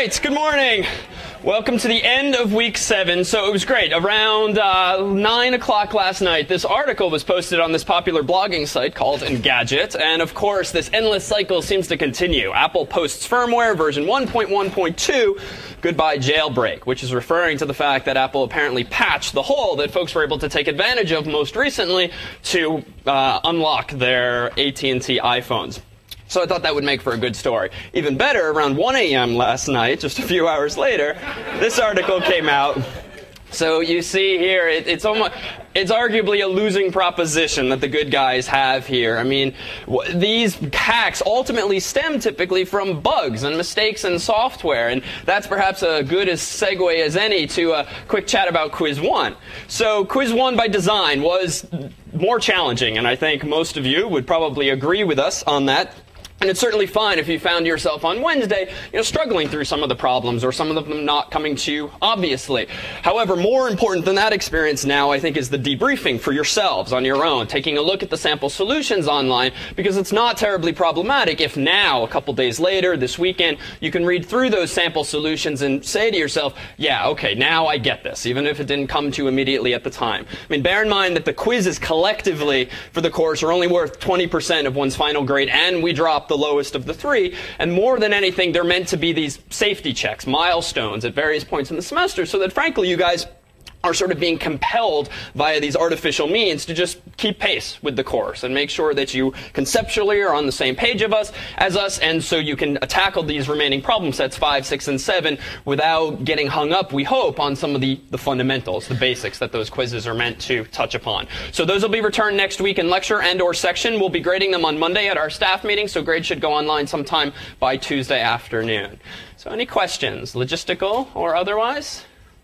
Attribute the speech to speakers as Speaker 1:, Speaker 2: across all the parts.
Speaker 1: right, good morning. Welcome to the end of week 7. So it was great. Around 9 o'clock last night, this article was posted on this popular blogging site called Engadget. And of course, this endless cycle seems to continue. Apple posts firmware version 1.1.2, goodbye jailbreak, which is referring to the fact that Apple apparently patched the hole that folks were able to take advantage of most recently to unlock their AT&T iPhones. So I thought that would make for a good story. Even better, around 1 a.m. last night, just a few hours later, this article came out. So you see here, it's arguably a losing proposition that the good guys have here. I mean, these hacks ultimately stem typically from bugs and mistakes in software, and that's perhaps a good segue as any to a quick chat about Quiz 1. So Quiz 1 by design was more challenging, and I think most of you would probably agree with us on that. And it's certainly fine if you found yourself on Wednesday, struggling through some of the problems or some of them not coming to you obviously. However, more important than that experience now, I think, is the debriefing for yourselves on your own, taking a look at the sample solutions online, because it's not terribly problematic if now, a couple days later, this weekend, you can read through those sample solutions and say to yourself, yeah, okay, now I get this, even if it didn't come to you immediately at the time. I mean, bear in mind that the quizzes collectively for the course are only worth 20% of one's final grade, and we drop the lowest of the 3, and more than anything, they're meant to be these safety checks, milestones at various points in the semester, so that frankly you guys are sort of being compelled via these artificial means to just keep pace with the course and make sure that you conceptually are on the same page as us, and so you can tackle these remaining problem sets 5, 6, and 7 without getting hung up, we hope, on some of the fundamentals, the basics that those quizzes are meant to touch upon. So those will be returned next week in lecture and or section. We'll be grading them on Monday at our staff meeting, so grades should go online sometime by Tuesday afternoon. So any questions, logistical or otherwise?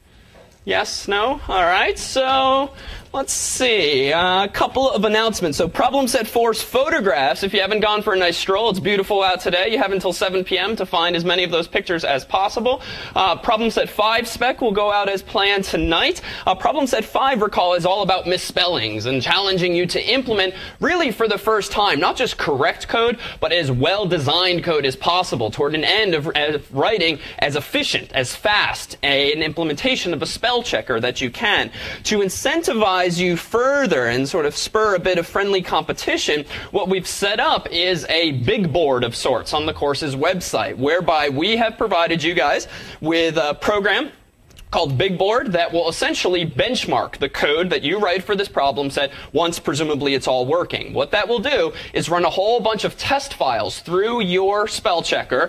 Speaker 1: Yes? No? All right. So let's see. A couple of announcements. So Problem Set 4's photographs. If you haven't gone for a nice stroll, it's beautiful out today. You have until 7 p.m. to find as many of those pictures as possible. Problem Set 5 spec will go out as planned tonight. Problem Set 5, recall, is all about misspellings and challenging you to implement, really for the first time, not just correct code, but as well-designed code as possible toward an end of writing as efficient, as fast, an implementation of a spell checker that you can. To incentivize you further and sort of spur a bit of friendly competition, what we've set up is a big board of sorts on the course's website, whereby we have provided you guys with a program called Big Board that will essentially benchmark the code that you write for this problem set once presumably it's all working. What that will do is run a whole bunch of test files through your spell checker,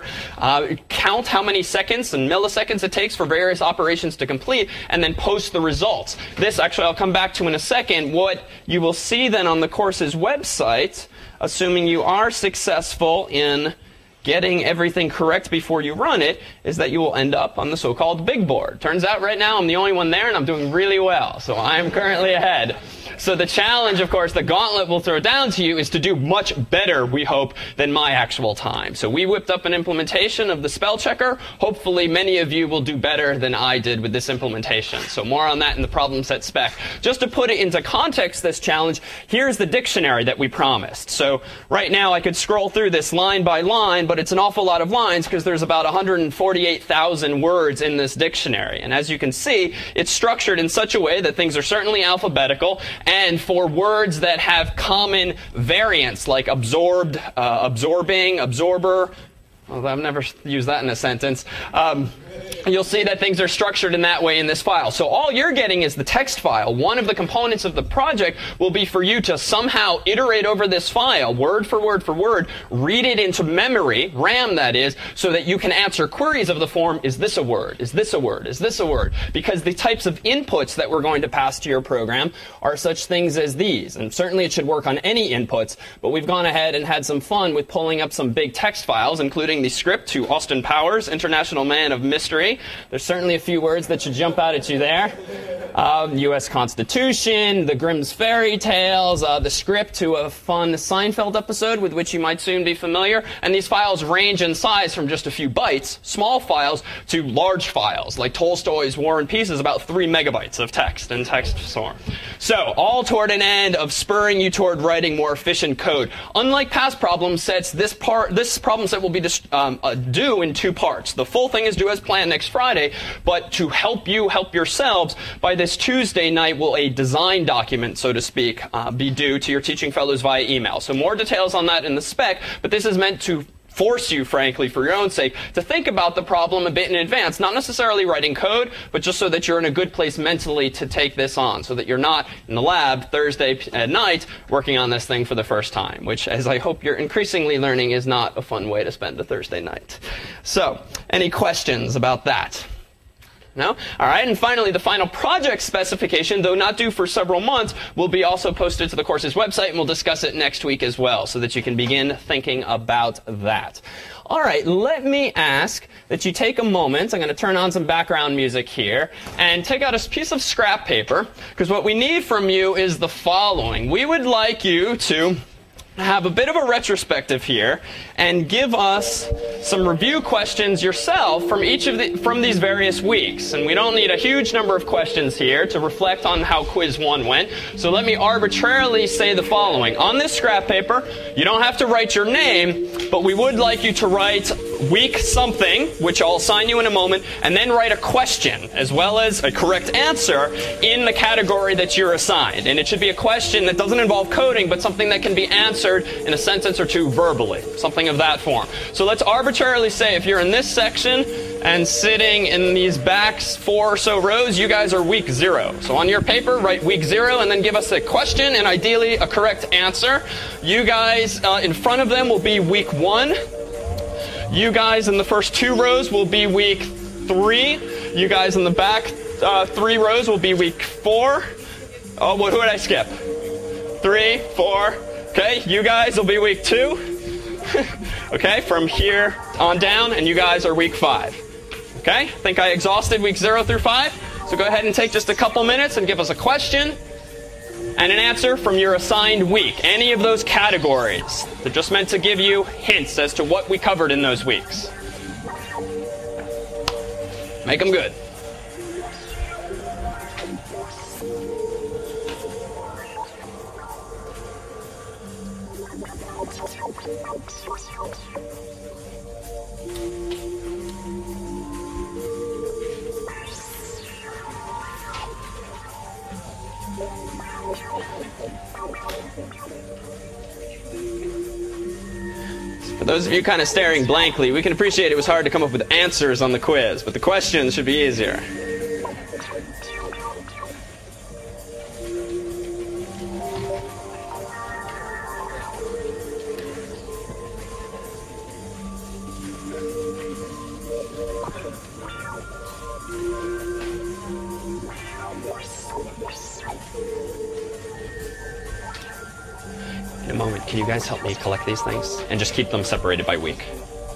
Speaker 1: count how many seconds and milliseconds it takes for various operations to complete, and then post the results. This, actually, I'll come back to in a second. What you will see then on the course's website, assuming you are successful in getting everything correct before you run it, is that you will end up on the so-called big board. Turns out right now I'm the only one there, and I'm doing really well, so I'm currently ahead. So the challenge, of course, the gauntlet will throw down to you is to do much better, we hope, than my actual time. So we whipped up an implementation of the spell checker. Hopefully many of you will do better than I did with this implementation. So more on that in the problem set spec. Just to put it into context, this challenge, here's the dictionary that we promised. So right now I could scroll through this line by line, but it's an awful lot of lines because there's about 148,000 words in this dictionary. And as you can see, it's structured in such a way that things are certainly alphabetical, and for words that have common variants like absorbed, absorbing, absorber, well, I've never used that in a sentence. You'll see that things are structured in that way in this file. So all you're getting is the text file. One of the components of the project will be for you to somehow iterate over this file, word for word for word, read it into memory, RAM that is, so that you can answer queries of the form, is this a word? Is this a word? Is this a word? Because the types of inputs that we're going to pass to your program are such things as these. And certainly it should work on any inputs, but we've gone ahead and had some fun with pulling up some big text files, including the script to Austin Powers, International Man of Mystery history. There's certainly a few words that should jump out at you there. U.S. Constitution, the Grimm's fairy tales, the script to a fun Seinfeld episode with which you might soon be familiar. And these files range in size from just a few bytes, small files, to large files, like Tolstoy's War and Peace is about 3 megabytes of text in text form. So, all toward an end of spurring you toward writing more efficient code. Unlike past problem sets, this problem set will be due in 2 parts. The full thing is due as planned next Friday, but to help you help yourselves, by this Tuesday night will a design document, so to speak, be due to your teaching fellows via email. So more details on that in the spec, but this is meant to force you, frankly, for your own sake, to think about the problem a bit in advance. Not necessarily writing code, but just so that you're in a good place mentally to take this on, so that you're not in the lab Thursday at night working on this thing for the first time, which, as I hope you're increasingly learning, is not a fun way to spend a Thursday night. So, any questions about that? No? All right, and finally, the final project specification, though not due for several months, will be also posted to the course's website, and we'll discuss it next week as well, so that you can begin thinking about that. All right, let me ask that you take a moment. I'm going to turn on some background music here, and take out a piece of scrap paper, because what we need from you is the following. We would like you to have a bit of a retrospective here and give us some review questions yourself from from these various weeks. And we don't need a huge number of questions here to reflect on how quiz 1 went. So let me arbitrarily say the following. On this scrap paper, you don't have to write your name, but we would like you to write week something, which I'll assign you in a moment, and then write a question as well as a correct answer in the category that you're assigned. And it should be a question that doesn't involve coding, but something that can be answered in a sentence or two verbally, something of that form. So let's arbitrarily say if you're in this section and sitting in these back 4 or so rows, you guys are week 0. So on your paper, write week 0 and then give us a question and ideally a correct answer. You guys in front of them will be week 1. You guys in the first 2 rows will be week 3. You guys in the back 3 rows will be week 4. Oh, who did I skip? 3, 4. Okay, you guys will be week 2. Okay, from here on down, and you guys are week 5. Okay, I think I exhausted week 0 through 5. So go ahead and take just a couple minutes and give us a question and an answer from your assigned week. Any of those categories. They're just meant to give you hints as to what we covered in those weeks. Make them good. For those of you kind of staring blankly, we can appreciate it was hard to come up with answers on the quiz, but the questions should be easier. In a moment, can you guys help me collect these things and just keep them separated by week?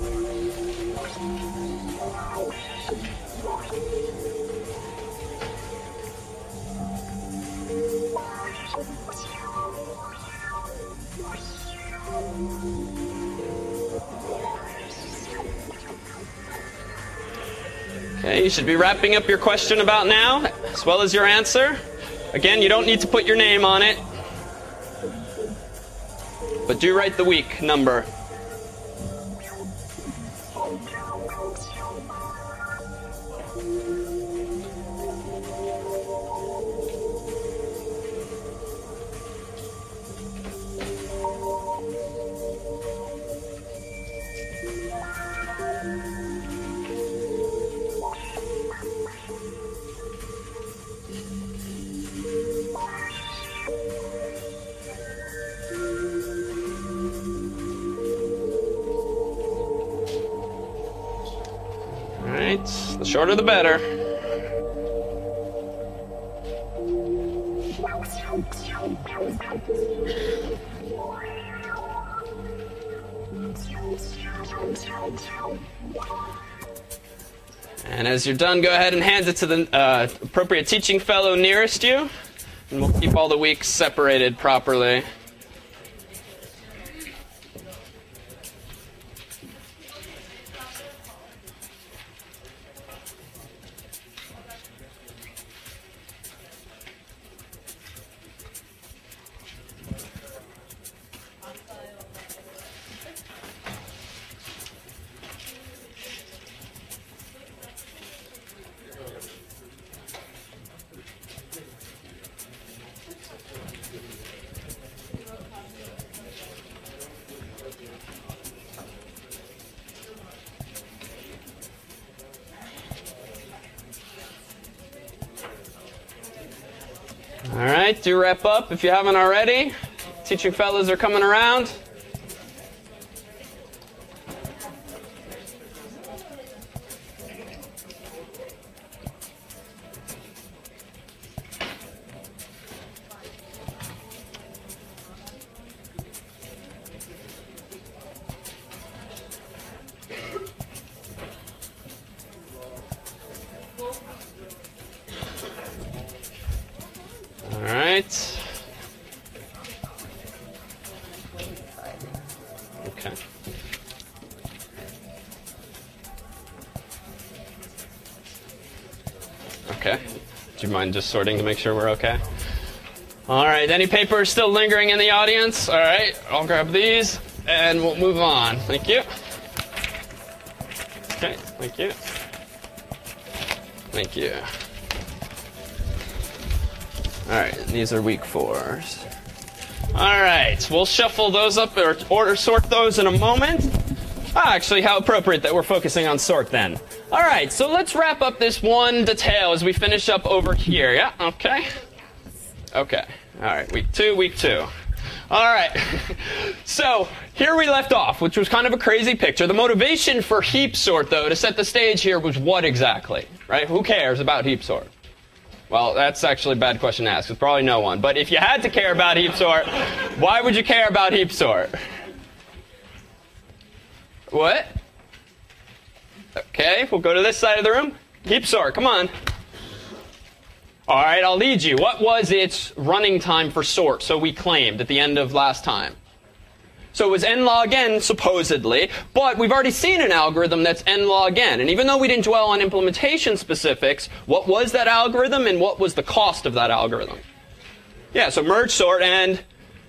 Speaker 1: Okay, you should be wrapping up your question about now, as well as your answer. Again, you don't need to put your name on it, but do write the week number. The shorter the better. And as you're done, go ahead and hand it to the appropriate teaching fellow nearest you. And we'll keep all the weeks separated properly. All right, do wrap up if you haven't already. Teaching fellows are coming around. All right. Okay. Okay. Do you mind just sorting to make sure we're okay? All right. Any papers still lingering in the audience? All right. I'll grab these and we'll move on. Thank you. Okay. Thank you. Thank you. All right, these are week 4s. All right, we'll shuffle those up or sort those in a moment. Actually, how appropriate that we're focusing on sort then. All right, so let's wrap up this one detail as we finish up over here. Yeah, okay. Okay, all right, week 2. All right, so here we left off, which was kind of a crazy picture. The motivation for heap sort, though, to set the stage here was what exactly, right? Who cares about heap sort? Well, that's actually a bad question to ask. It's probably no one. But if you had to care about heap sort, why would you care about heap sort? What? Okay, we'll go to this side of the room. Heap sort, come on. All right, I'll lead you. What was its running time for sort, so we claimed at the end of last time? So it was n log n, supposedly, but we've already seen an algorithm that's n log n. And even though we didn't dwell on implementation specifics, what was that algorithm and what was the cost of that algorithm? Yeah, so merge sort and...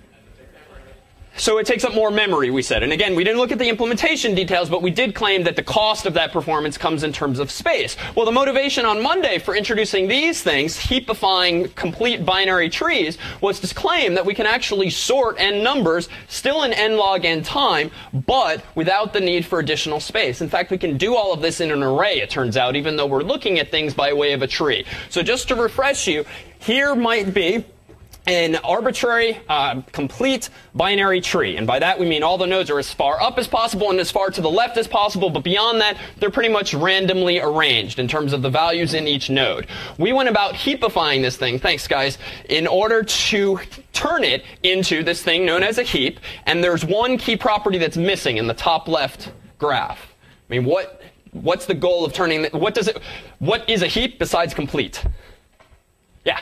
Speaker 1: So it takes up more memory, we said. And again, we didn't look at the implementation details, but we did claim that the cost of that performance comes in terms of space. Well, the motivation on Monday for introducing these things, heapifying complete binary trees, was to claim that we can actually sort n numbers still in n log n time, but without the need for additional space. In fact, we can do all of this in an array, it turns out, even though we're looking at things by way of a tree. So just to refresh you, here might be an arbitrary, complete binary tree. And by that we mean all the nodes are as far up as possible and as far to the left as possible, but beyond that, they're pretty much randomly arranged in terms of the values in each node. We went about heapifying this thing, thanks guys, in order to turn it into this thing known as a heap, and there's one key property that's missing in the top left graph. I mean, what's the goal of turning, what is a heap besides complete? Yeah?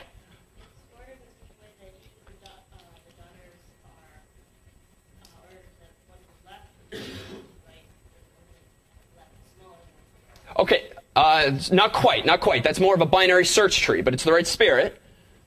Speaker 1: Okay, not quite. That's more of a binary search tree, but it's the right spirit.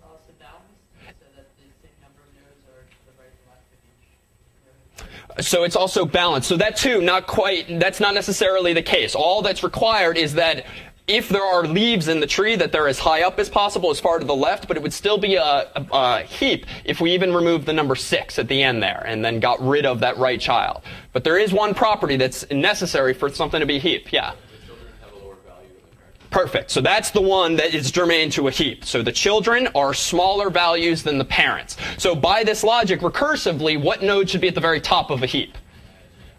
Speaker 1: So it's also balanced. So that too, not quite, that's not necessarily the case. All that's required is that if there are leaves in the tree, that they're as high up as possible, as far to the left, but it would still be a heap if we even removed the number 6 at the end there and then got rid of that right child. But there is one property that's necessary for something to be a heap. Yeah? Perfect. So that's the one that is germane to a heap. So the children are smaller values than the parents. So by this logic, recursively, what node should be at the very top of a heap?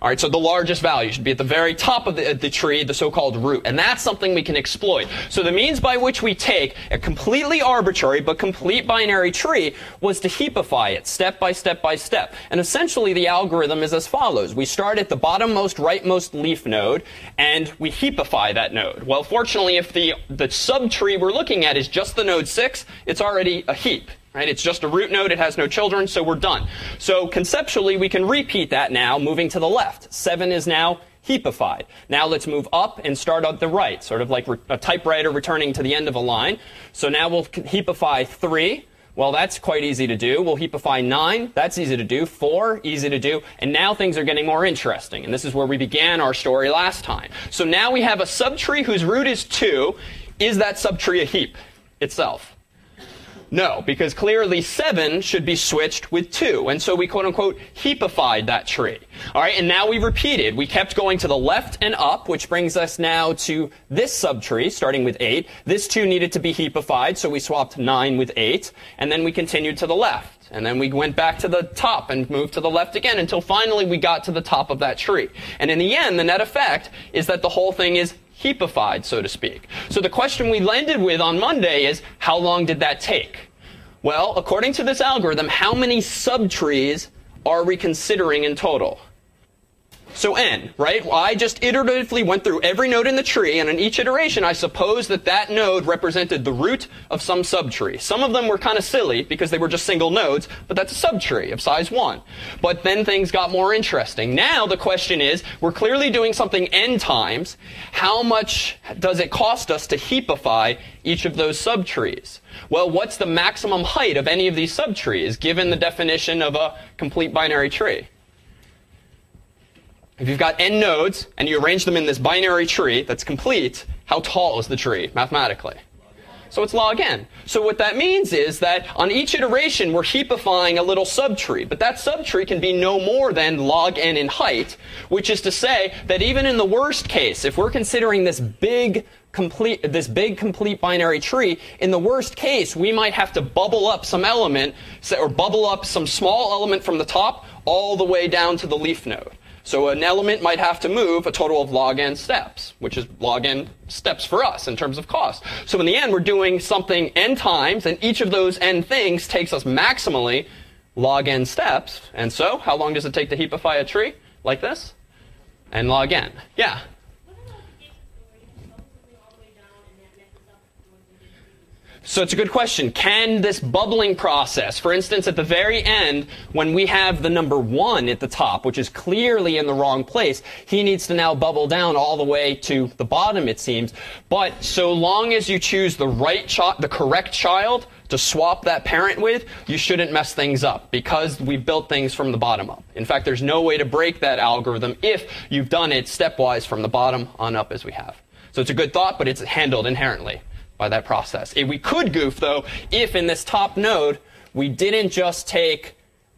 Speaker 1: All right, so the largest value should be at the very top of the tree, the so-called root. And that's something we can exploit. So the means by which we take a completely arbitrary but complete binary tree was to heapify it step by step by step. And essentially the algorithm is as follows. We start at the bottommost rightmost leaf node, and we heapify that node. Well, fortunately, if the subtree we're looking at is just the node 6, it's already a heap. Right? It's just a root node. It has no children, so we're done. So conceptually, we can repeat that now, moving to the left. 7 is now heapified. Now let's move up and start at the right, sort of like a typewriter returning to the end of a line. So now we'll heapify 3. Well, that's quite easy to do. We'll heapify 9. That's easy to do. 4, easy to do. And now things are getting more interesting. And this is where we began our story last time. So now we have a subtree whose root is 2. Is that subtree a heap itself? No, because clearly 7 should be switched with 2. And so we quote-unquote heapified that tree. All right, and now we repeated. We kept going to the left and up, which brings us now to this subtree, starting with 8. This 2 needed to be heapified, so we swapped 9 with 8. And then we continued to the left. And then we went back to the top and moved to the left again until finally we got to the top of that tree. And in the end, the net effect is that the whole thing is heapified, so to speak. So the question we landed with on Monday is, how long did that take? Well, according to this algorithm, how many subtrees are we considering in total? So n, right? Well, I just iteratively went through every node in the tree, and in each iteration, I suppose that that node represented the root of some subtree. Some of them were kind of silly because they were just single nodes, but that's a subtree of size 1. But then things got more interesting. Now the question is, we're clearly doing something n times. How much does it cost us to heapify each of those subtrees? Well, what's the maximum height of any of these subtrees, given the definition of a complete binary tree? If you've got n nodes, and you arrange them in this binary tree that's complete, how tall is the tree, mathematically? So it's log n. So what that means is that on each iteration, we're heapifying a little subtree. But that subtree can be no more than log n in height, which is to say that even in the worst case, if we're considering this big complete binary tree, in the worst case, we might have to bubble up some element, or bubble up some small element from the top all the way down to the leaf node. So an element might have to move a total of log n steps, which is log n steps for us in terms of cost. So in the end, we're doing something n times, and each of those n things takes us maximally log n steps. And so, how long does it take to heapify a tree like this? N log n. Yeah? So it's a good question. Can this bubbling process, for instance, at the very end, when we have the number 1 at the top, which is clearly in the wrong place, he needs to now bubble down all the way to the bottom, it seems. But so long as you choose the correct child to swap that parent with, you shouldn't mess things up, because we've built things from the bottom up. In fact, there's no way to break that algorithm if you've done it stepwise from the bottom on up as we have. So it's a good thought, but it's handled inherently by that process. We could goof, though, if in this top node we didn't just take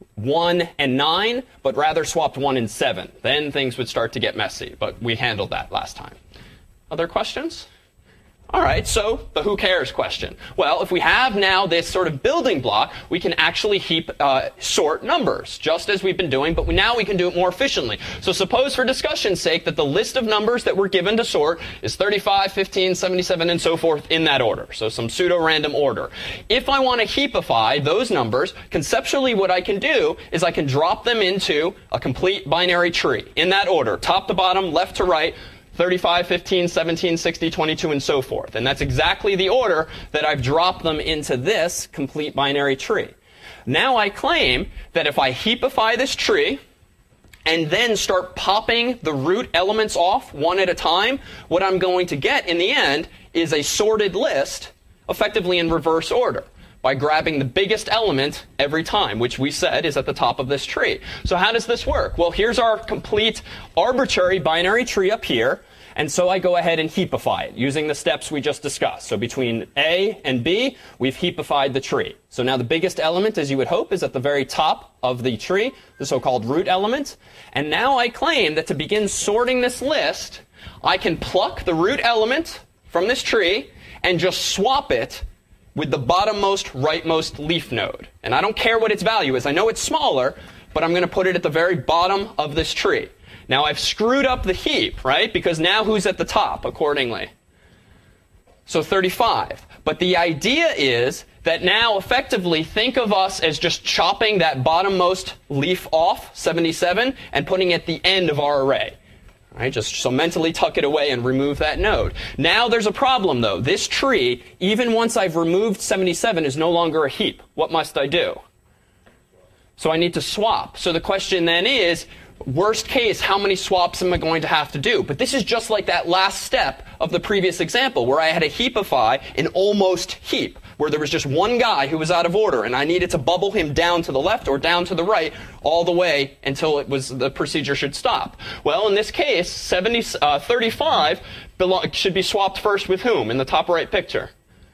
Speaker 1: 1 and 9, but rather swapped 1 and 7. Then things would start to get messy, but we handled that last time. Other questions? All right, so the who cares question. Well, if we have now this sort of building block, we can actually sort numbers, just as we've been doing, but now we can do it more efficiently. So suppose, for discussion's sake, that the list of numbers that we're given to sort is 35, 15, 77, and so forth in that order. So some pseudo-random order. If I want to heapify those numbers, conceptually what I can do is I can drop them into a complete binary tree in that order, top to bottom, left to right, 35, 15, 17, 60, 22, and so forth. And that's exactly the order that I've dropped them into this complete binary tree. Now I claim that if I heapify this tree and then start popping the root elements off one at a time, what I'm going to get in the end is a sorted list, effectively in reverse order, by grabbing the biggest element every time, which we said is at the top of this tree. So how does this work? Well, here's our complete arbitrary binary tree up here. And so I go ahead and heapify it using the steps we just discussed. So between A and B, we've heapified the tree. So now the biggest element, as you would hope, is at the very top of the tree, the so-called root element. And now I claim that to begin sorting this list, I can pluck the root element from this tree and just swap it with the bottommost rightmost leaf node. And I don't care what its value is. I know it's smaller, but I'm going to put it at the very bottom of this tree. Now I've screwed up the heap, right? Because now who's at the top accordingly? So 35. But the idea is that now effectively think of us as just chopping that bottommost leaf off, 77, and putting it at the end of our array. Right, just so mentally tuck it away and remove that node. Now there's a problem though. This tree, even once I've removed 77, is no longer a heap. What must I do? So I need to swap. So the question then is, worst case, how many swaps am I going to have to do? But this is just like that last step of the previous example where I had to heapify an almost heap, where there was just one guy who was out of order and I needed to bubble him down to the left or down to the right all the way until the procedure should stop. Well, in this case, 35 should be swapped first with whom in the top right picture?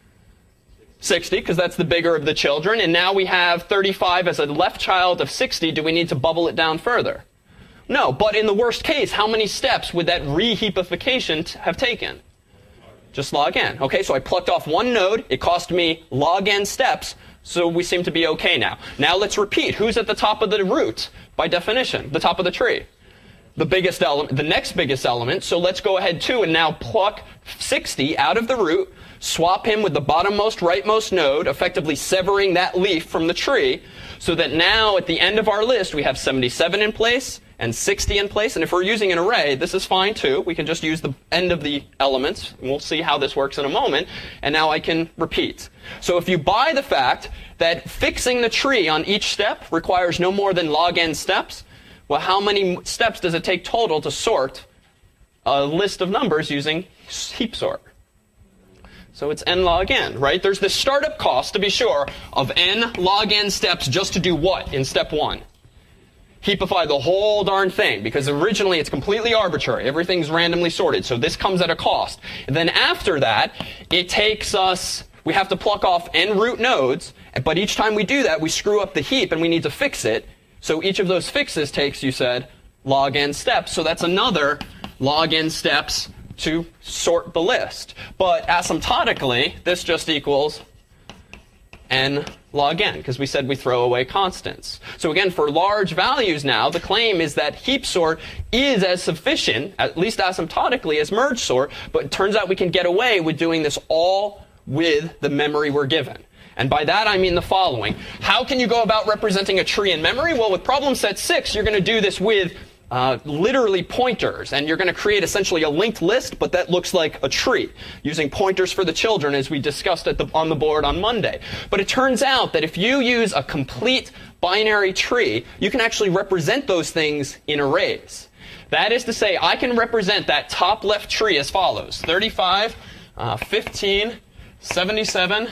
Speaker 1: 60, because that's the bigger of the children. And now we have 35 as a left child of 60. Do we need to bubble it down further? No, but in the worst case, how many steps would that reheapification have taken? Just log n. Okay, so I plucked off one node. It cost me log n steps, so we seem to be okay now. Now let's repeat. Who's at the top of the root by definition? The top of the tree. The biggest element, the next biggest element. So let's go ahead too and now pluck 60 out of the root, swap him with the bottommost rightmost node, effectively severing that leaf from the tree, so that now at the end of our list we have 77 in place and 60 in place. And if we're using an array, this is fine too. We can just use the end of the elements. And we'll see how this works in a moment. And now I can repeat. So if you buy the fact that fixing the tree on each step requires no more than log n steps, well, how many steps does it take total to sort a list of numbers using heap sort? So it's n log n, right? There's this startup cost, to be sure, of n log n steps just to do what in step 1? Heapify the whole darn thing, because originally it's completely arbitrary. Everything's randomly sorted, so this comes at a cost. And then after that, it takes us, we have to pluck off n root nodes, but each time we do that, we screw up the heap and we need to fix it. So each of those fixes takes, you said, log n steps. So that's another log n steps to sort the list. But asymptotically, this just equals n log n, because we said we throw away constants. So again, for large values now, the claim is that heap sort is as sufficient, at least asymptotically, as merge sort, but it turns out we can get away with doing this all with the memory we're given. And by that I mean the following. How can you go about representing a tree in memory? Well, with problem set 6, you're going to do this with literally pointers, and you're going to create essentially a linked list, but that looks like a tree, using pointers for the children as we discussed on the board on Monday. But it turns out that if you use a complete binary tree, you can actually represent those things in arrays. That is to say, I can represent that top left tree as follows: 35, 15, 77,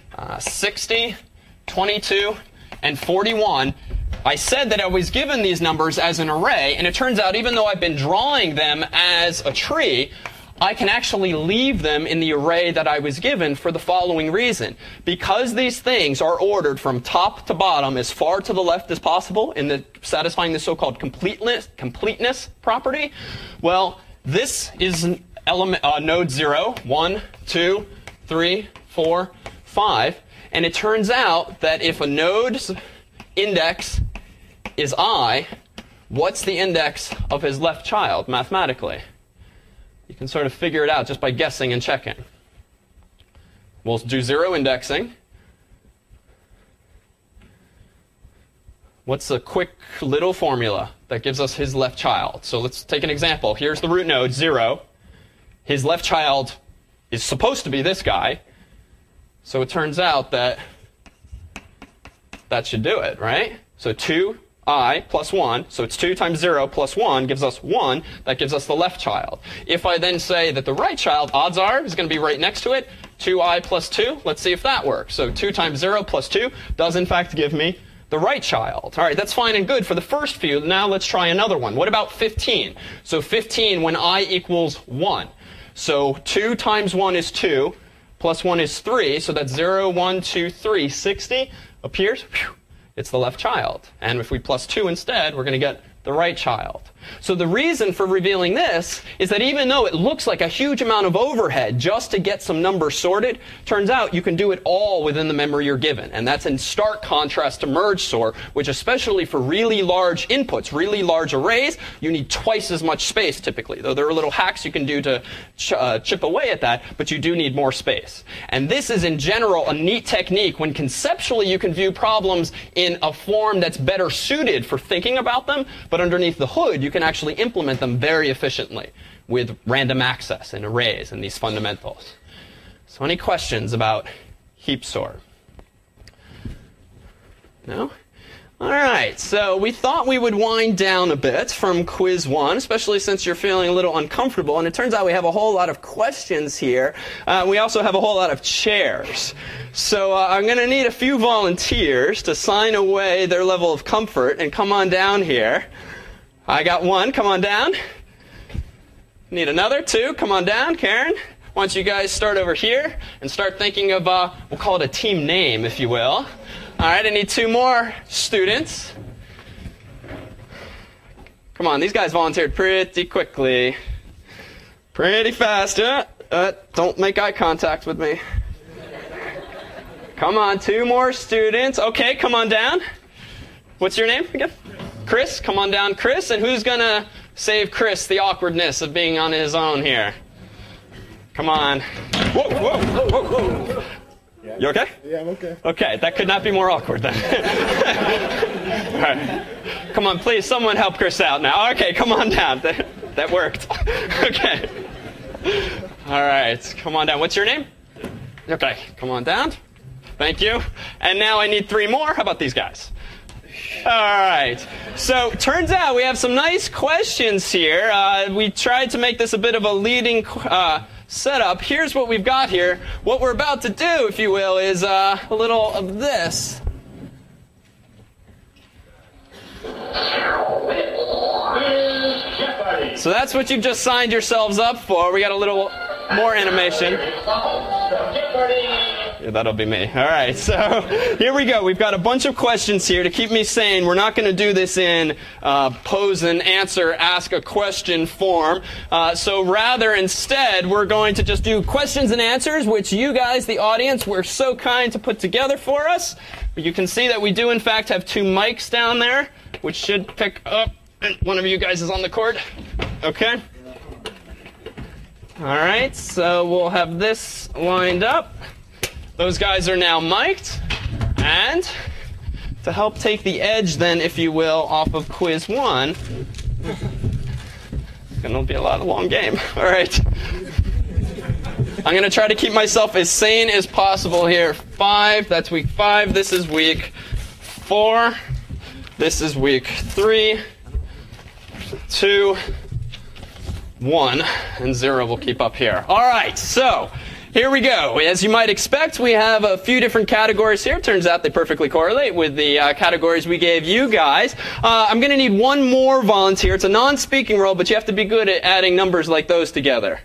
Speaker 1: 60, 22, and 41. I said that I was given these numbers as an array, and it turns out even though I've been drawing them as a tree, I can actually leave them in the array that I was given for the following reason. Because these things are ordered from top to bottom as far to the left as possible, in satisfying the so-called completeness property, well, this is element, node 0, 1, 2, 3, 4, 5, and it turns out that if a node's index is I, what's the index of his left child mathematically? You can sort of figure it out just by guessing and checking. We'll do 0 indexing. What's a quick little formula that gives us his left child? So let's take an example. Here's the root node, 0. His left child is supposed to be this guy. So it turns out that should do it, right? So 2i plus 1, so it's 2 times 0 plus 1 gives us 1. That gives us the left child. If I then say that the right child, odds are, is going to be right next to it, 2i plus 2, let's see if that works. So 2 times 0 plus 2 does in fact give me the right child. All right, that's fine and good for the first few. Now let's try another one. What about 15? So 15 when I equals 1. So 2 times 1 is 2, plus 1 is 3, so that's 0, 1, 2, 3, 60 appears. Whew, it's the left child. And if we plus 2 instead, we're going to get the right child. So the reason for revealing this is that even though it looks like a huge amount of overhead just to get some numbers sorted, turns out you can do it all within the memory you're given. And that's in stark contrast to merge sort, which especially for really large inputs, really large arrays, you need twice as much space typically. Though there are little hacks you can do to chip away at that, but you do need more space. And this is in general a neat technique when conceptually you can view problems in a form that's better suited for thinking about them, but underneath the hood you can actually implement them very efficiently with random access and arrays and these fundamentals. So any questions about heap sort? No? All right, so we thought we would wind down a bit from quiz 1, especially since you're feeling a little uncomfortable. And it turns out we have a whole lot of questions here. We also have a whole lot of chairs. So I'm going to need a few volunteers to sign away their level of comfort and come on down here. I got one. Come on down. Need another. 2. Come on down. Karen, why don't you guys start over here and start thinking of, we'll call it a team name, if you will. All right, I need 2 more students. Come on, these guys volunteered pretty quickly. Pretty fast. Don't make eye contact with me. Come on, 2 more students. Okay, come on down. What's your name again? Chris. Come on down, Chris. And who's going to save Chris the awkwardness of being on his own here? Come on. Whoa, whoa, whoa, whoa. You okay?
Speaker 2: Yeah, I'm okay.
Speaker 1: Okay, that could not be more awkward then. All right. Come on, please, someone help Chris out now. Okay, come on down. That worked. Okay. All right, come on down. What's your name? Okay, come on down. Thank you. And now I need 3 more. How about these guys? All right. So turns out we have some nice questions here. We tried to make this a bit of a leading setup. Here's what we've got here. What we're about to do, if you will, is a little of this. So that's what you've just signed yourselves up for. We got a little more animation. Yeah, that'll be me. All right, so here we go. We've got a bunch of questions here to keep me sane. We're not going to do this in pose and answer, ask a question form. So rather, instead, we're going to just do questions and answers, which you guys, the audience, were so kind to put together for us. But you can see that we do, in fact, have 2 mics down there, which should pick up. And one of you guys is on the cord. Okay. All right, so we'll have this lined up. Those guys are now mic'd. And to help take the edge, then, if you will, off of quiz 1, it's going to be a long game. All right. I'm going to try to keep myself as sane as possible here. 5, that's week 5. This is week 4. This is week 3. 2, 1, and 0 will keep up here. All right, so here we go. As you might expect, we have a few different categories here. Turns out they perfectly correlate with the categories we gave you guys. I'm going to need 1 more volunteer. It's a non-speaking role, but you have to be good at adding numbers like those together.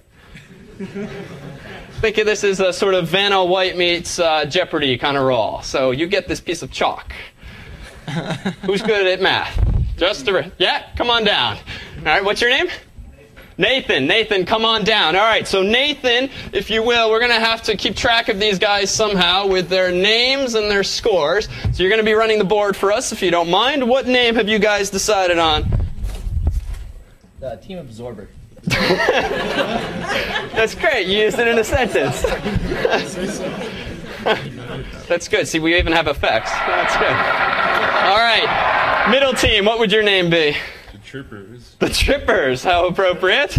Speaker 1: Think of this as a sort of Vanna White meets Jeopardy kind of role. So you get this piece of chalk. Who's good at math? Yeah, come on down. All right, what's your name? Nathan. Nathan, come on down. All right, so Nathan, if you will, we're going to have to keep track of these guys somehow with their names and their scores. So you're going to be running the board for us, if you don't mind. What name have you guys decided on?
Speaker 3: The Team Absorber.
Speaker 1: That's great. You used it in a sentence. That's good. See, we even have effects. That's good. All right. Middle team, what would your name be?
Speaker 2: The Trippers.
Speaker 1: The Trippers. How appropriate.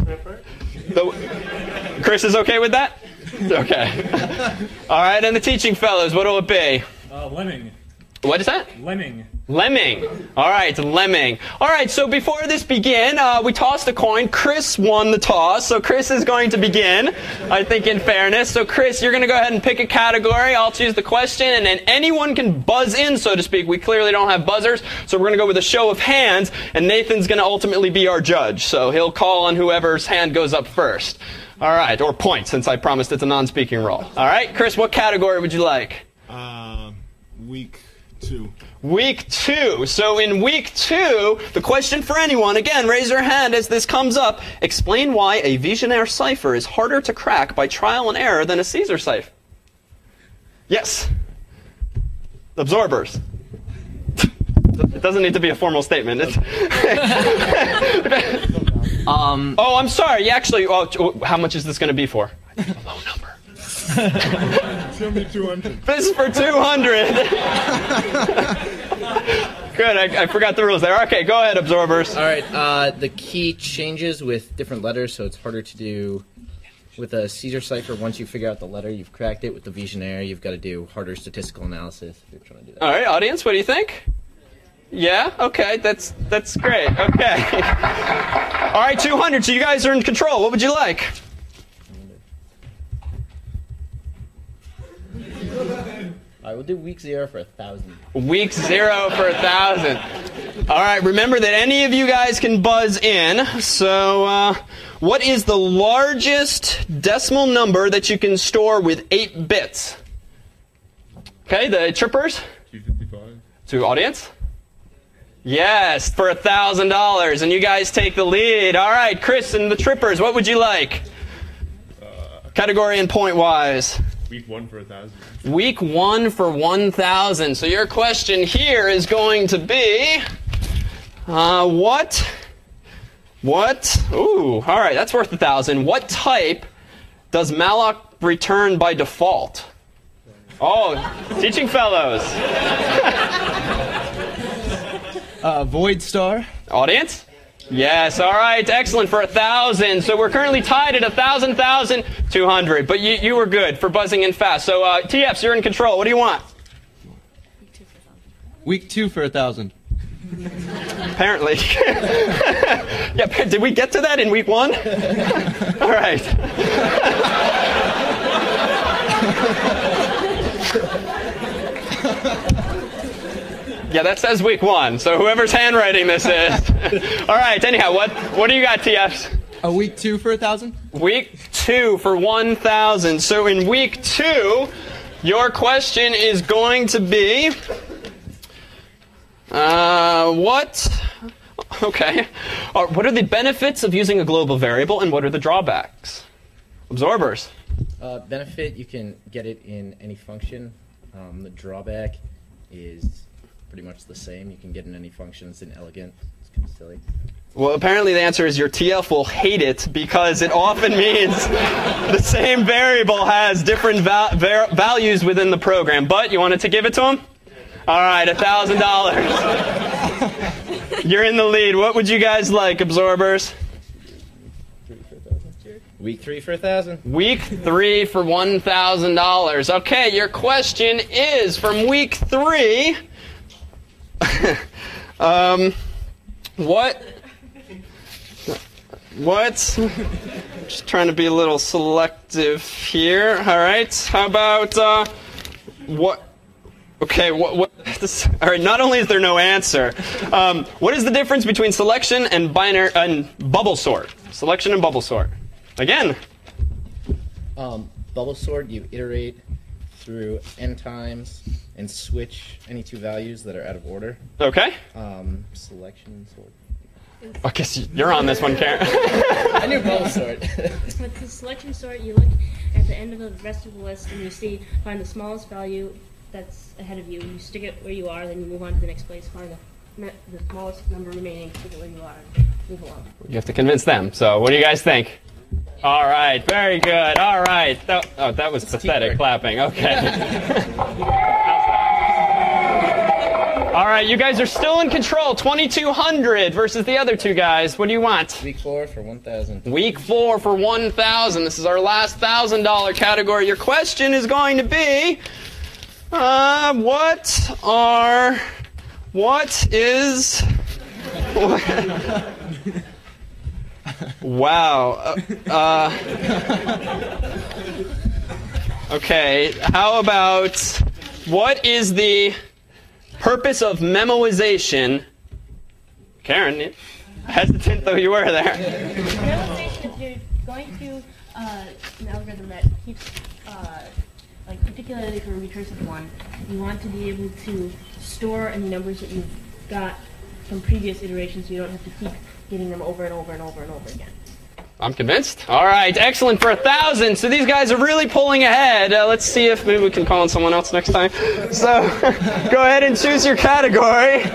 Speaker 1: Chris is okay with that? Okay. All right, and the teaching fellows, what will it be?
Speaker 2: Lemming.
Speaker 1: What is that?
Speaker 2: Lemming.
Speaker 1: Lemming. All right, Lemming. All right, so before this began, we tossed a coin. Chris won the toss, so Chris is going to begin, I think, in fairness. So, Chris, you're going to go ahead and pick a category. I'll choose the question, and then anyone can buzz in, so to speak. We clearly don't have buzzers, so we're going to go with a show of hands, and Nathan's going to ultimately be our judge. So he'll call on whoever's hand goes up first. All right, or point, since I promised it's a non-speaking role. All right, Chris, what category would you like?
Speaker 2: Week 2.
Speaker 1: Week 2. So in week 2, the question for anyone, again, raise your hand as this comes up. Explain why a Vigenère cipher is harder to crack by trial and error than a Caesar cipher. Yes. Absorbers. It doesn't need to be a formal statement. Oh, I'm sorry. Actually, how much is this going to be for? A low number.
Speaker 2: It's going to be 200.
Speaker 1: This is for 200. Good. I forgot the rules there. Okay, go ahead, absorbers.
Speaker 3: All right. The key changes with different letters, so it's harder to do with a Caesar cipher. Once you figure out the letter, you've cracked it. With the Vigenère, you've got to do harder statistical analysis if you're trying to do that.
Speaker 1: All right, audience, what do you think? Yeah? Okay, that's great. Okay. All right, 200. So you guys are in control. What would you like?
Speaker 3: All right, we'll do week 0 for 1,000.
Speaker 1: Week 0 for 1,000. All right, remember that any of you guys can buzz in. So what is the largest decimal number that you can store with 8 bits? Okay, the trippers?
Speaker 2: 255.
Speaker 1: To audience? Yes, for $1,000. And you guys take the lead. All right, Chris and the trippers, what would you like? Category and point-wise.
Speaker 2: Week 1 for 1,000.
Speaker 1: Week 1 for 1,000. So your question here is going to be, what? Ooh, all right, that's worth 1,000. What type does malloc return by default? Oh, teaching fellows.
Speaker 4: Void star.
Speaker 1: Audience? Yes, all right, excellent, for 1,000. So we're currently tied at 1,200, but you were good for buzzing in fast. So TFs, you're in control. What do you want?
Speaker 4: Week 2 for 1,000.
Speaker 1: Apparently. Yeah, did we get to that in week 1? All right. Yeah, that says week 1, so whoever's handwriting this is. All right, anyhow, what do you got, TFs?
Speaker 4: A week 2 for 1,000?
Speaker 1: Week 2 for 1,000. So in week 2, your question is going to be, what are the benefits of using a global variable, and what are the drawbacks? Absorbers.
Speaker 3: Benefit, you can get it in any function. The drawback is pretty much the same. You can get in any function. It's inelegant. It's kind of silly.
Speaker 1: Well, apparently the answer is your TF will hate it because it often means the same variable has different values within the program. But you wanted to give it to him? All right, $1,000. You're in the lead. What would you guys like, absorbers?
Speaker 3: Week 3 for 1,000. Week
Speaker 1: 3 for $1,000. Okay, your question is from week 3. What? Just trying to be a little selective here. All right. How about what? Okay. What? All right. Not only is there no answer, what is the difference between selection and binary and bubble sort? Selection and bubble sort. Again.
Speaker 3: Bubble sort, you iterate through n times and switch any 2 values that are out of order.
Speaker 1: Okay.
Speaker 3: Selection sort.
Speaker 1: I guess you're on this one, Karen.
Speaker 3: I knew bubble sort.
Speaker 5: With the selection sort, you look at the end of the rest of the list and you find the smallest value that's ahead of you. You stick it where you are, then you move on to the next place, find the smallest number remaining, stick it where you are, and move along. You
Speaker 1: have to convince them. So what do you guys think? All right, very good. All right. That was pathetic clapping. Okay. All right, you guys are still in control. 2,200 versus the other 2 guys. What do you want?
Speaker 3: Week 4 for 1,000.
Speaker 1: Week 4 for 1,000. This is our last $1,000 category. Your question is going to be, what is... Wow. Okay, how about, what is the purpose of memoization? Karen, hesitant though you were there.
Speaker 5: Memoization is you're going to an algorithm that keeps like particularly for a recursive one, you want to be able to store any numbers that you've got from previous iterations, so you don't have to keep getting them over and over and over and over again.
Speaker 1: I'm convinced. All right, excellent for 1,000. So these guys are really pulling ahead. Let's see if maybe we can call on someone else next time. So go ahead and choose your category.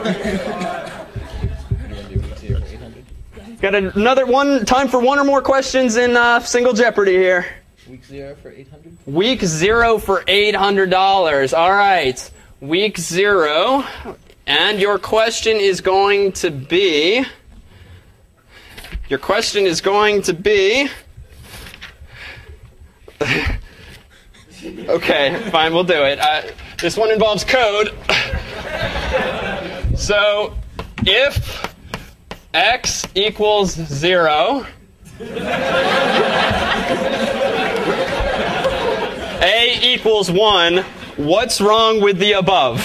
Speaker 1: Got another one. Time for one or more questions in Single Jeopardy here.
Speaker 3: Week 0 for 800.
Speaker 1: Week 0 for $800. All right, week 0, and your question is going to be. Your question is going to be. Okay, fine, we'll do it. This one involves code. So, if x equals 0, a equals 1, what's wrong with the above?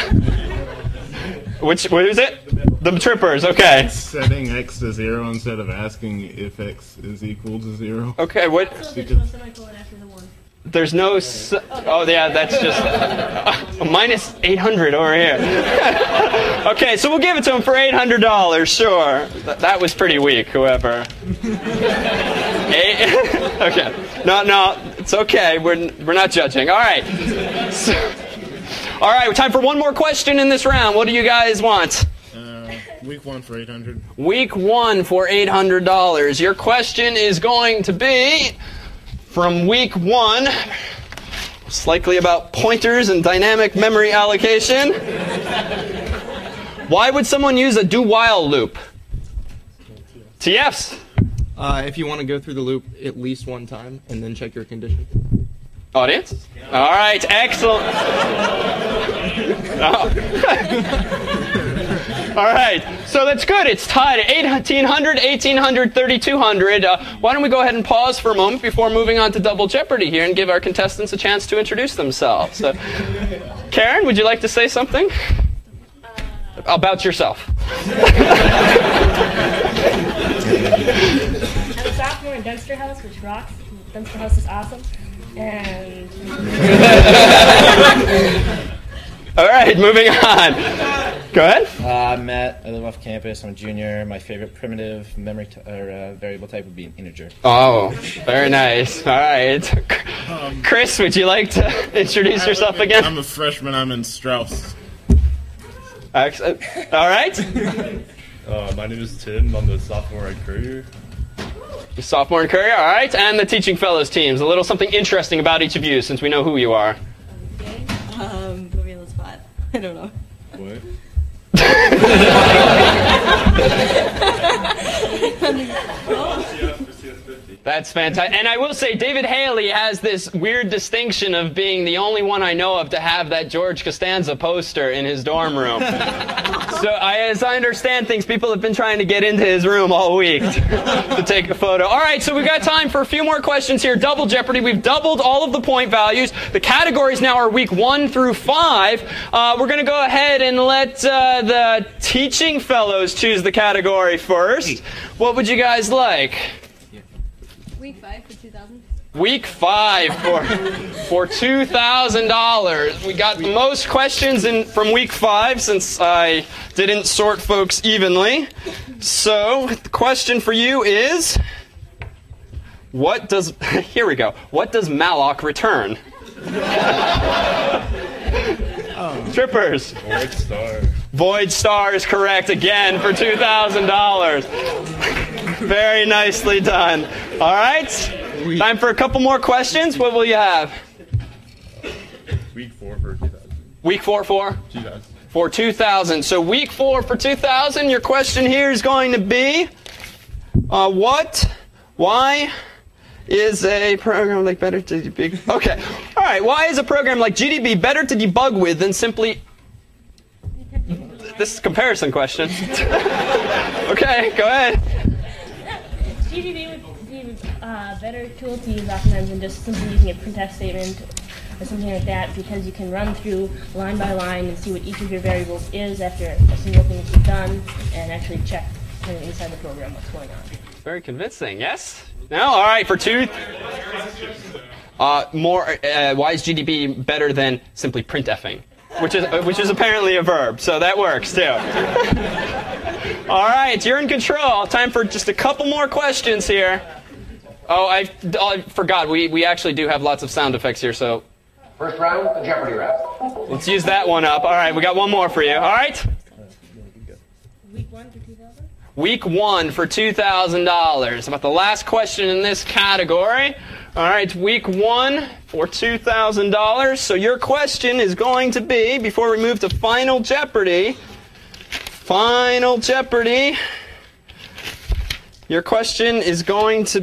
Speaker 1: What is it? The trippers, okay.
Speaker 2: Setting x to 0 instead of asking if x is equal to 0.
Speaker 1: Okay, what?
Speaker 5: So there's no semicolon after the 1.
Speaker 1: There's no. Oh, yeah, that's just minus 800 over here. Okay, so we'll give it to him for $800. Sure, that was pretty weak. Whoever. Okay, no, it's okay. We're not judging. All right. All right, time for one more question in this round. What do you guys want?
Speaker 2: Week 1 for 800.
Speaker 1: Week 1 for $800. Your question is going to be from week 1. It's likely about pointers and dynamic memory allocation. Why would someone use a do-while loop? TFs.
Speaker 4: If you want to go through the loop at least one time and then check your condition.
Speaker 1: Audience? All right, excellent. All right, so that's good. It's tied at 1,800, 1,800, 3,200. Why don't we go ahead and pause for a moment before moving on to Double Jeopardy here and give our contestants a chance to introduce themselves. Karen, would you like to say something? About yourself.
Speaker 5: I'm a sophomore in Dunster House, which rocks. Dunster House is awesome. And
Speaker 1: all right, moving on. Go ahead.
Speaker 3: I'm Matt. I live off campus. I'm a junior. My favorite primitive variable type would be an integer.
Speaker 1: Oh, very nice. All right. Chris, would you like to introduce yourself again?
Speaker 2: I'm a freshman. I'm in Strauss.
Speaker 1: Excellent. All right.
Speaker 6: My name is Tim. I'm the sophomore at Courier.
Speaker 1: Sophomore in Courier, all right. And the Teaching Fellows teams. A little something interesting about each of you, since we know who you are.
Speaker 7: Okay. Put me on the spot. I don't know.
Speaker 6: What?
Speaker 1: That's fantastic. And I will say, David Haley has this weird distinction of being the only one I know of to have that George Costanza poster in his dorm room. So, as I understand things, people have been trying to get into his room all week to take a photo. All right, so we've got time for a few more questions here. Double Jeopardy. We've doubled all of the point values. The categories now are week 1 through 5. We're going to go ahead and let the Teaching Fellows choose the category first. What would you guys like?
Speaker 7: Week 5 for 2,000.
Speaker 1: Week 5 for $2,000. We got the most questions from week 5 since I didn't sort folks evenly. So the question for you is, here we go. What does malloc return? Trippers.
Speaker 6: Void star.
Speaker 1: Void star is correct again for $2,000. Very nicely done. All right. Time for a couple more questions. What will you have?
Speaker 6: Week 4 for 2,000.
Speaker 1: Week 4 for?
Speaker 6: 2,000.
Speaker 1: For 2,000. So week 4 for 2,000. Your question here is going to be, why is a program like better to debug? Okay. All right. Why is a program like GDB better to debug with than simply? This is a comparison question. Okay, go ahead.
Speaker 5: GDB would be a better tool to use oftentimes than just simply using a printf statement or something like that, because you can run through line by line and see what each of your variables is after a single thing is done, and actually check kind of inside the program what's going on.
Speaker 1: Very convincing. Yes? No? All right, for two. Why is GDB better than simply printfing? Which is apparently a verb, so that works too. All right, you're in control. Time for just a couple more questions here. Oh, I forgot. We actually do have lots of sound effects here, so.
Speaker 8: First round, the Jeopardy round.
Speaker 1: Let's use that one up. All right, we got one more for you. All right?
Speaker 5: Week 1 for 2000?
Speaker 1: Week 1 for $2,000. About the last question in this category. All right, week 1 for $2,000. So your question is going to be, before we move to Final Jeopardy, your question is going to...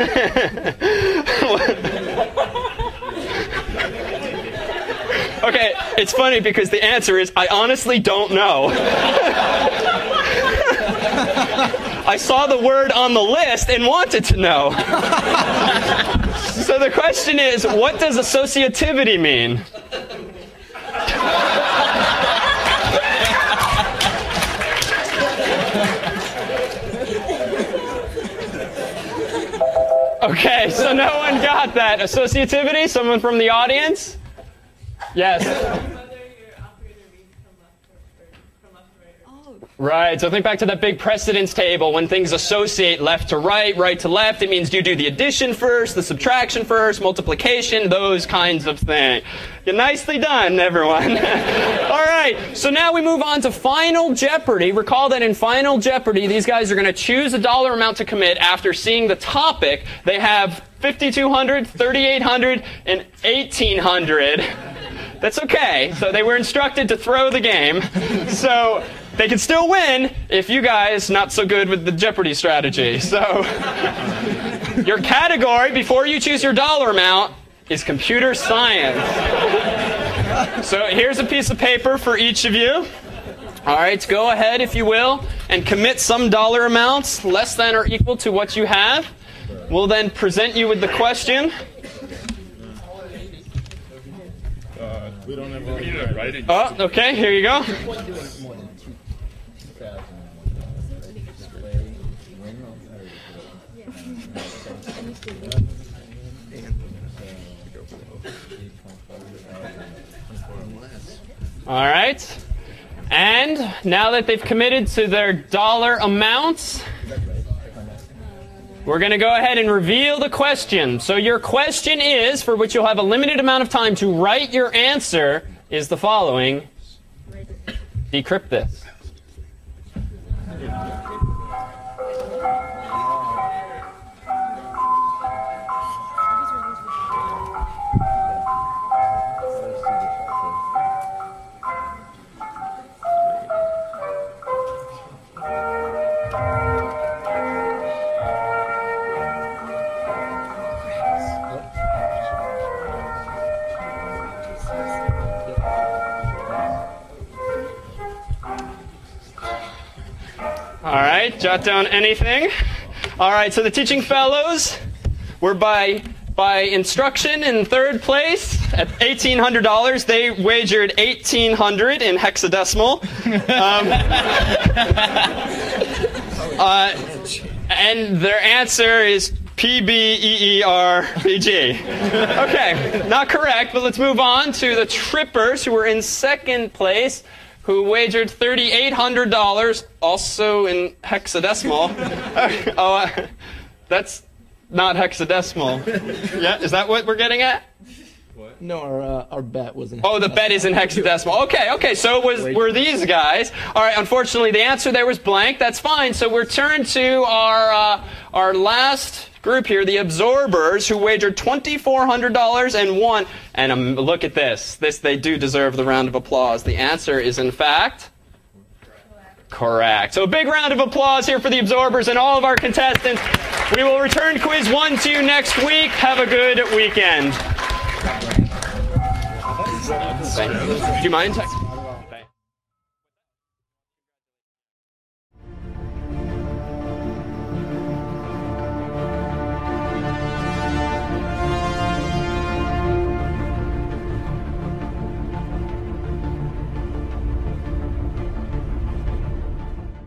Speaker 1: Okay, it's funny because the answer is, I honestly don't know. I saw the word on the list and wanted to know. So the question is, what does associativity mean? Okay, so no one got that. Associativity? Someone from the audience? Yes. Right, so think back to that big precedence table. When things associate left to right, right to left, it means you do the addition first, the subtraction first, multiplication, those kinds of things. Yeah, nicely done, everyone. All right, so now we move on to Final Jeopardy. Recall that in Final Jeopardy, these guys are going to choose a dollar amount to commit after seeing the topic. They have $5,200, $3,800, and $1,800. That's okay. So they were instructed to throw the game. So they can still win if you guys not so good with the Jeopardy strategy. So your category before you choose your dollar amount is computer science. So here's a piece of paper for each of you. All right, go ahead, if you will, and commit some dollar amounts less than or equal to what you have. We'll then present you with the question.
Speaker 2: We don't have
Speaker 6: writing.
Speaker 1: Oh, okay, here you go. All right. And now that they've committed to their dollar amounts, we're going to go ahead and reveal the question. So your question is, for which you'll have a limited amount of time to write your answer, is the following. Decrypt this. All right, jot down anything. All right, so the teaching fellows were by instruction in third place at $1,800. They wagered $1,800 in hexadecimal. And their answer is PBEERBG. Okay, not correct, but let's move on to the trippers who were in second place, who wagered $3,800, also in hexadecimal. That's not hexadecimal. Yeah, is that what we're getting at?
Speaker 4: No, our bet was in.
Speaker 1: Oh, the bet is in hexadecimal. Okay, so were these guys. All right, unfortunately, the answer there was blank. That's fine. So we're turned to our last group here, the absorbers, who wagered $2,400 and won. And look at this. They do deserve the round of applause. The answer is, in fact, correct. So a big round of applause here for the absorbers and all of our contestants. We will return quiz 1 to you next week. Have a good weekend. Do you mind?